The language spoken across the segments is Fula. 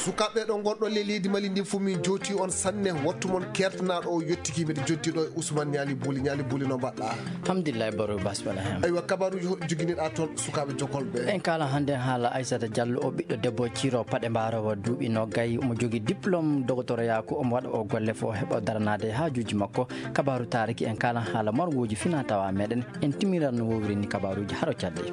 sukaɓe ɗo gonɗo leydi Mali ndi fu min joti on sanne wattu mon kertanaɗo o yettikiɓe de joddiɗo Ousmane Niali Bouli no mbaɗɗa? Alhamdulillah baro basbala hem. Aywa kabaruji joginiɗa toon sukaɓe jokolɓe? En kala hande haala Aissata Diallo o ɓiɗɗo debbo Ciro Paɗe Mbarawa duuɓi nogayi omo jogui diplôme doctorat ko omo waɗa o golle fo heɓa daranade hajuji makko. Kabaru tariki en kala haala margoji fina tawa meɗen en timiran no wowrini kabaruji haro cadde.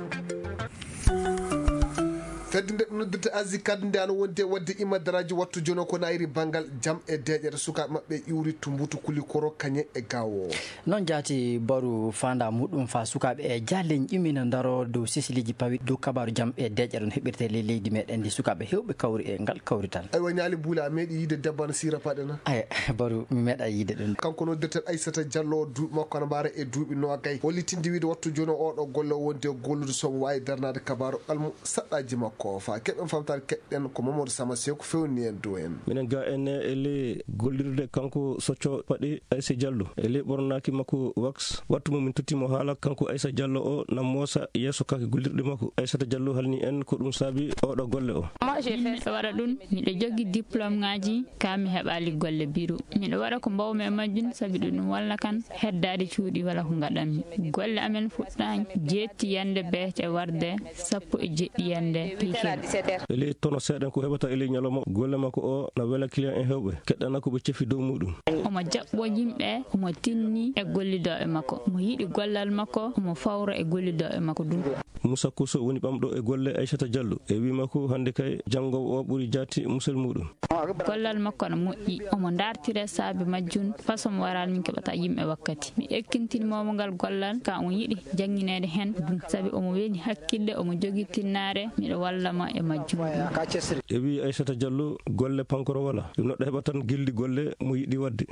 feddinde ɗum noddirte asi kadde nde ano wonde wadde imadaraji wattu jono ko nayri banggal jaam e deƴere sukaɓe mabɓe iwri tumbutu kulikoro kañe e gawo noon jaati baru fanda muɗum fa sukaɓe e jallen ƴumina daro dow sesiliji pawi dow kabaru jaam e deƴere no heɓirte leydi meɗen ndi sukaɓe hewɓe kawri e ngal kawrital. aywa Niali Bouli a meeɗi yiide debbo ana Sira Paɗe na? ay baru mi meeɗa yiide ɗum. kanko noddirte Aissata Diallo o duuɓi makko ana mbara e duuɓi nogay hollitinde wiide wattu joni oɗo golle wonde gollude somo wawi darnade kabaru ɓalmu saɗɗaji makko fa keɓen famtare keɗɗen ko Mamadou Sama Seck ko fewni en dow en minen ga enne e ley gollirde kanko Socco Paɗe Aissa Diallo e ley ɓornaki makko wax wattu mo min tottimo haala kanko Aissa Diallo o nam moosa yesso kake gollirɗe makko Aissata Diallo halni en ko ɗum saabi oɗo golle o. miɗo waɗa ɗum miɗo jogui diplôme ngaji ka mi heɓali golle bureau miɗo waɗa ko mbawmi e majjum saabi ɗum walla kan heddade cuuɗi wala ko gaɗanmi golle amen fuɗɗani jeetti yande beete warde 17 yande piikiri ele tono seeɗen ko heɓata ele ñalawma golle makko o na wela client en hewɓe keɗɗana ko ɓe cefi dow muɗum omo jaɓɓo yimɓe omo tinni e gollidoɓe makko omo yiiɗi gollal makko omo fawra e gollidoɓe makko ɗum. Moussa Kouso woni ɓamɗo e golle Aissata Diallo e wimako hande kay janggowo o ɓuuri jatti musel muɗum gollal makko no moƴƴi omo dartire saabi majjum façon waral min keɓata yimɓe wakkati mi ekkintinimomo ngal gollal ka on yiiɗi jangguinede hen ɗum saabi omo weeni hakkille omo jogui tinnare miɗo wallama e majjum. e wi Aissata Diallo golle pankoro wala ɗum neɗɗo heɓa tan gildi golle mo yiɗi wadde.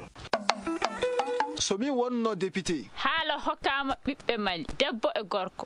so min wonno député haala hokkama ɓiɓɓe Mali debbo e gorko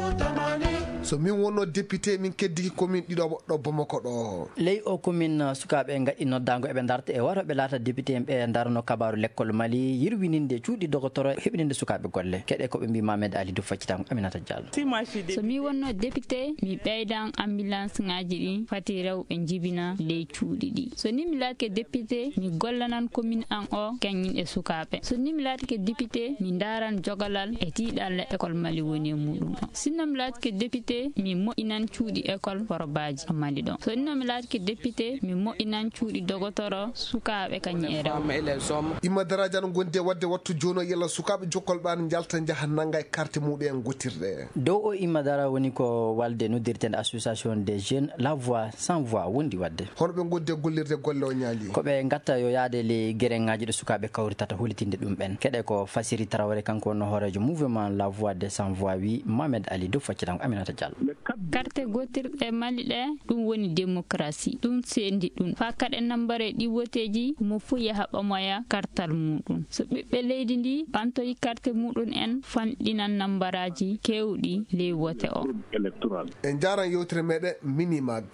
so min wonno député min keddiki commune ɗiɗo ɗo Bamako ɗo ley o commune sukaɓe gaɗi noddago eɓe darta e waroɓe laata député en ɓe darno kabaru l'école Mali yirwininde cuuɗi dogotoro heɓininde sukaɓe golle keɗe koɓe mbi Mamed Ali Dou faccitango Aminata Diallo. so mi wonno député mi ɓeydan ambulance ngaji ɗi fati rewɓe jibina ley cuuɗi ɗi so ni mi laatke député mi gollanan commune an o kañum e sukaɓe so ni mi laatke député mi daran jogalal e tiiɗalle école Mali woni e muɗum o sinno mi laatke député mi moƴƴinan cuuɗi école Forobaji Mali ɗon so nino mi laatke député mi moƴƴinan cuuɗi dogotoro sukaɓe kañum e rewɓe. imadaraji ano gondi e wadde wattu joni o yalla sukaɓe jokkolɓe an jalta jaaha nangga e carte muɗum en gottirɗe dow o imadara woni ko walde noddirtende association des jeunes la voix sans voix wondi wadde hono ɓe gondi e gollirde golle o Niali koɓe gatta yo yaade le guerengaji ɗo sukaɓe kawritata holitinde ɗum ɓen keɗe ko Fassiri Traoré kanko wonno hoorejo mouvement la voix des sans voix wi Mamed Ali Dou faccitango Aminata Diallo. carte gotirɗe Mali ɗe ɗum woni démocratie ɗum sendi ɗum fa kaɗe nambare ɗi woteji mo fu yaha ɓamoya kartal muɗum so ɓiɓɓe leydi ndi ɓantoyi carte muɗum en fanɗinan nambaraji kewɗi ley wote o en jaran yewtere meɗen Minimag.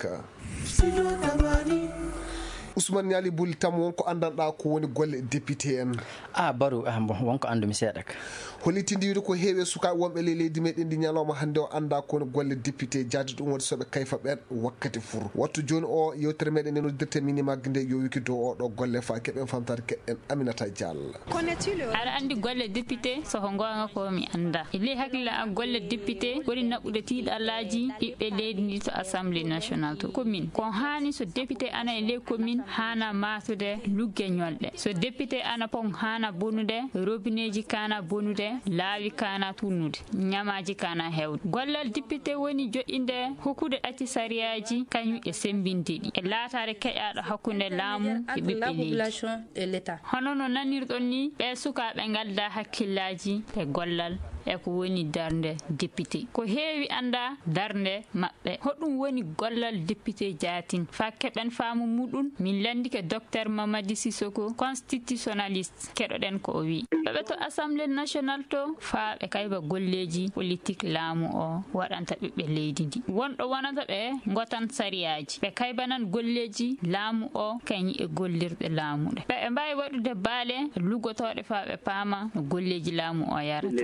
Ousmane Niali Bouli tam wonko andanɗa ko woni golle député en baru wonko andumi seeɗa ka hollitinde wiide ko heewi sukaɓe wonɓe ley leydi meɗen ndi ñalawma hande o anda ko woni golle député jaadi ɗum woni soɓe kayfa ɓen wakkati fur wattu joni o yewtere meɗen nde noddirte Minimag nde yo wiki dow oɗo golle fa keɓen famtade keɗɗen Aminata Diallo. aɗa andi golle député soko gonga ko mi anda e ley hakkille an golle député woni naɓude tiiɗallaji ɓiɓɓe leydi ndi to assemblée nationale to commune ko hani so député ana e ley commune hana matude lugge ñolɗe so député ana pon hana bonude robineji kana bonude laawi kana tunnude ñamaji kana hewde gollal député woni joƴƴinde hokkude ɗacci sariyaji kañum e sembinde ɗi e laatare keƴaɗo hakkude laamu e ɓiɓɓe leydi hono no nanirɗon ni ɓe sukaɓe ngalda hakkillaji e gollal e ko woni darde député ko heewi anda darde maɓɓe hoɗum woni gollal député jaatin fa keɓen faamu muɗum min landike docteur Mamadi Sissoko constitutionnaliste keɗoɗen ko o wi ɓeɓe to assemblée nationale to faaɓe kayba golleji politique laamu o waɗanta ɓiɓɓe leydi ndi wonɗo wonata ɓe gotan sariyaji ɓe kaybanan golleji laamu o kañi e gollirɗe laamuɗe ɓe mbawi waɗude baale luggotoɗe faaɓe paama no golleji laamu o yarata e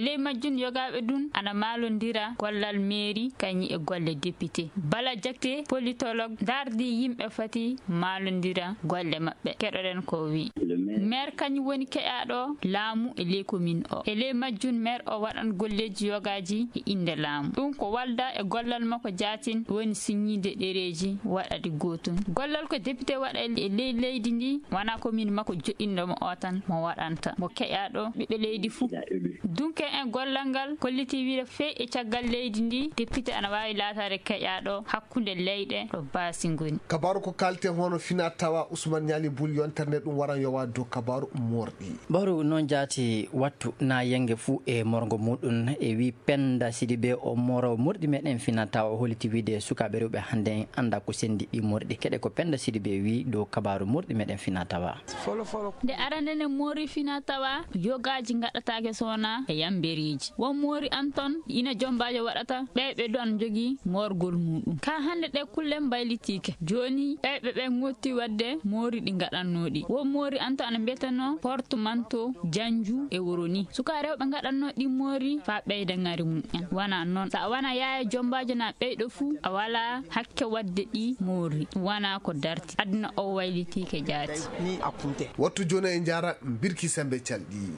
ley majjun yogaɓe dun ana malondira gollal mairie kañi e golle député bala jakte politologue dardi yimɓe fati malondira golle mabɓe keɗoɗen ko wi maire kañum woni keƴaɗo laamu e ley commune o e ley majjun maire o waɗan golleji yogaji e inde laamu ɗum ko walda e gollal makko jatin woni signide ɗereji waɗaɗi gotum gollal ko député waɗa e ley leydi ndi wona commune makko joɗɗinɗomo o tan mo waɗanta mo keƴaɗo ɓiɓɓe leydi fuu dunke en gollal ngal kolliti wiide fe e caggal leydi ndi député ana wawi latade keƴaɗo hakkude leyɗe ɗo baasi ngoni kabaru ko kalten hono fina tawa Ousmane Niali Bouli yontere ɗum waran yowa dow kabaru morɗi baru noon jaati wattu na yenge fuu e morgo muɗum e wi Penda Sidibé o moro morɗi meɗen fina tawa o holiti wiide sukaɓe rewɓe hande anda ko sendi ɗi morɗi keɗe ko Penda Sidibé wi dow kabaru morɗi meɗen fina tawa nde arande ne mori fina tawa yogaji gaɗatake sowona e yamberiji won mori Anton ina jombajo waɗata ɓeyɓe do an jogui morgol muɗum ka hande ɗe kulle mbaylitike joni ɓeyɓe ɓe gotti wadde mori ɗi gaɗannoɗi won mori Anton ana mbiyeteno portemanteau janju e woroni suka rewɓe gaɗanno ɗi mori fa ɓeyda ngari mum en wona noon sa wana yaya jombajo na ɓeyɗo fuu a wala hakke wadde ɗi mori wona ko darti aduna o waylitike jaati ni akunte wattu joni e jara birki sembe calɗi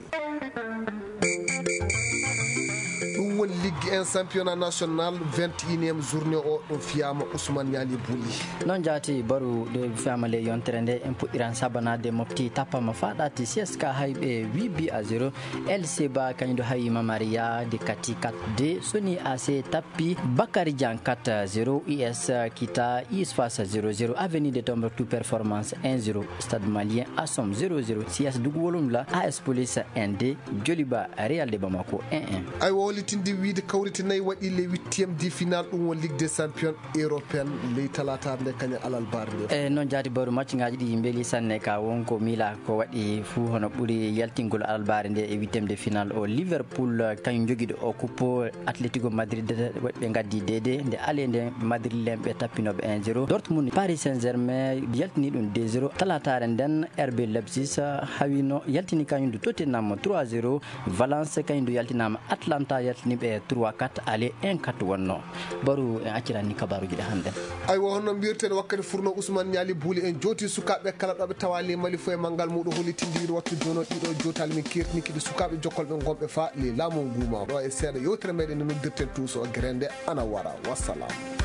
ɗum woni ligue 1 championnat national 21e journée o ɗum fiyama Ousmane Niali Bouli noon jaati baru ɗo fiyama le yontere nde en puɗɗiran sabanade mofti tappama faɗati CSK hayɓe 8-0 LC Ba kañum hayima Maria de kati 4-2 Soni AC tappi Bakary Dian 4-0 US kita ISFAS 0-0 Avenue de Tombouctou Performance 1-0 Stade Malien Assom 0-0 CS Dougouwolumla AS Police 1-2 Joliba Real de Bamako 1-1 ay wolitinde wiide kawriti nayi waɗi le 8e de final ɗum won Ligue des Champions européenne ley talata nde kañum alal bar nde e noon jaati baru match ngaji ɗi beeli sanne ka wonko Mila ko waɗi fuu hono ɓuuri yaltingol albare nde e 8e de final o Liverpool kañum joguiɗo o coupe Atlético Madrid ɓe gaddi dede nde ale nde Madrid lemɓe tappinoɓe 1-0 Dortmund Paris Saint-Germain yaltini ɗum 2-0 talatare nden RB Leipzig hawino yaltini kañum du Tottenham 3-0 Valence kañum du yaltinama Atlanta yaltiniɓe 3-4 ale 1-4 wonno baru en accirani kabaruji ɗe hande aywa honno mbiyeten wakkati furno Ousmane Niali Bouli en joti sukaɓe kala ɗoɓe tawali mali fo e manggal muɗum holitindiri wattu jono ɗiɗo jotali min kirtinikiɗi sukaɓe jokkolɓe gonɓe fa le laamu nguma ɗo e seeɗa yewtere meɗen no noddirten tous o grende ana wara wassalam